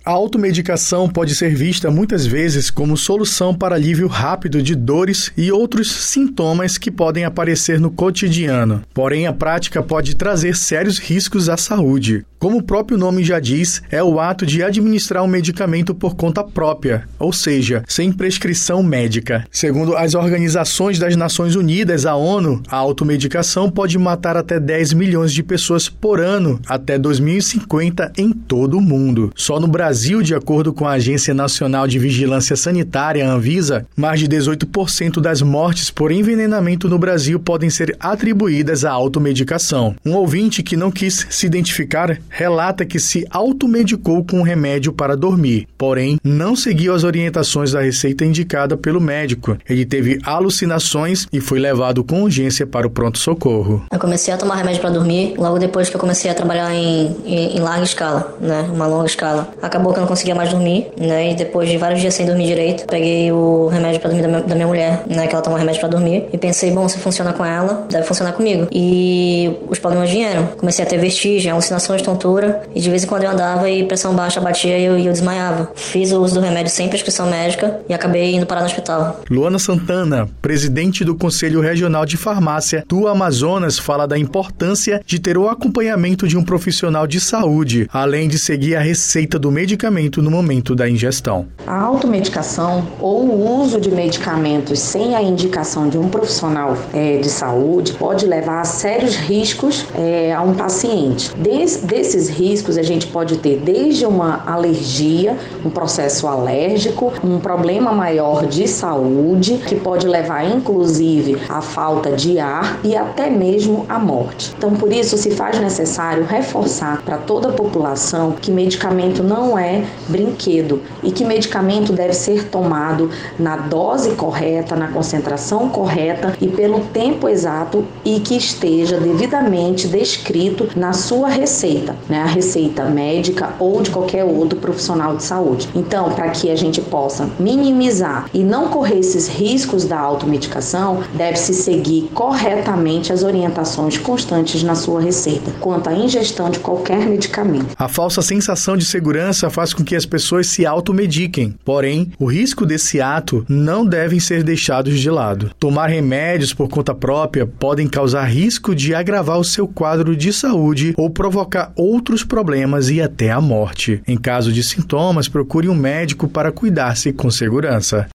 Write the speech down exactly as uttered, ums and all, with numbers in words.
A automedicação pode ser vista muitas vezes como solução para alívio rápido de dores e outros sintomas que podem aparecer no cotidiano. Porém, a prática pode trazer sérios riscos à saúde. Como o próprio nome já diz, é o ato de administrar um medicamento por conta própria, ou seja, sem prescrição médica. Segundo as organizações das Nações Unidas, a ONU, a automedicação pode matar até dez milhões de pessoas por ano até dois mil e cinquenta em todo o mundo. Só no Brasil, Brasil, de acordo com a Agência Nacional de Vigilância Sanitária, Anvisa, mais de dezoito por cento das mortes por envenenamento no Brasil podem ser atribuídas à automedicação. Um ouvinte que não quis se identificar relata que se automedicou com um remédio para dormir, porém não seguiu as orientações da receita indicada pelo médico. Ele teve alucinações e foi levado com urgência para o pronto-socorro. Eu comecei a tomar remédio para dormir logo depois que eu comecei a trabalhar em, em, em larga escala, né? Uma longa escala. Acabou que eu não conseguia mais dormir, né? E depois de vários dias sem dormir direito, peguei o remédio pra dormir da minha, da minha mulher, né? Que ela toma remédio pra dormir. E pensei, bom, se funciona com ela, deve funcionar comigo. E os problemas vieram. Comecei a ter vertigem, alucinações, tontura. E de vez em quando eu andava e pressão baixa batia e eu, e eu desmaiava. Fiz o uso do remédio sem prescrição médica e acabei indo parar no hospital. Luana Santana, presidente do Conselho Regional de Farmácia do Amazonas, fala da importância de ter o acompanhamento de um profissional de saúde, além de seguir a receita do medicamento no momento da ingestão. A automedicação ou o uso de medicamentos sem a indicação de um profissional é, de saúde pode levar a sérios riscos é, a um paciente. Des, desses riscos a gente pode ter desde uma alergia, um processo alérgico, um problema maior de saúde que pode levar inclusive à falta de ar e até mesmo à morte. Então por isso se faz necessário reforçar para toda a população que medicamento não é brinquedo e que medicamento deve ser tomado na dose correta, na concentração correta e pelo tempo exato e que esteja devidamente descrito na sua receita, né? A receita médica ou de qualquer outro profissional de saúde. Então, para que a gente possa minimizar e não correr esses riscos da automedicação, deve-se seguir corretamente as orientações constantes na sua receita quanto à ingestão de qualquer medicamento. A falsa sensação de segurança faz com que as pessoas se automediquem. Porém, o risco desse ato não devem ser deixados de lado. Tomar remédios por conta própria podem causar risco de agravar o seu quadro de saúde ou provocar outros problemas e até a morte. Em caso de sintomas, procure um médico para cuidar-se com segurança.